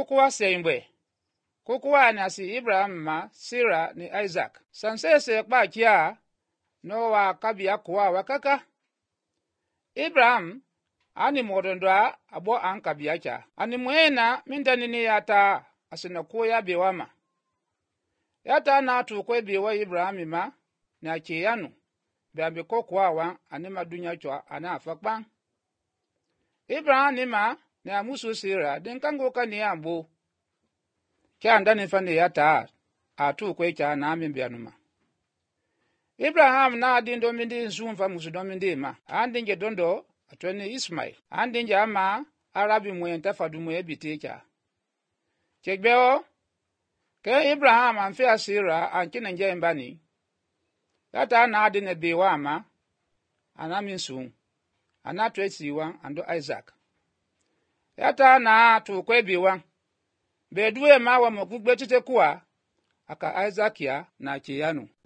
kukuwa sembwe kukuwa na si Abraham ma Sarah ni Isaac sansese kpa kia no wa kabia kuwa wakaka Abraham ani modondwa abo an kabia cha ani mwena mindanini yata asina kuya bewama yata na tu kwe bewa Abraham ma na kiyanu bambe kokuwa wa ani madunya chwa ana afakpan Abraham ni ma na musu Sarah den kango kani ambo kya ndani fane yata atu kwe cha na mimbianuma Abraham na dindo mindi nzumva musudo mindi ma andinge dondo atweni Ismail andinge ama arabi mwenta fadumwe bitecha chegbeo ke Abraham amfia Sarah ankine nje mbani yata na adine bewa ama anaminsu anatwesiwa ando Isaac yata na tu kwe bewa bedue ma wa mokugbe tite kuwa aka Isaac ya na chiyanu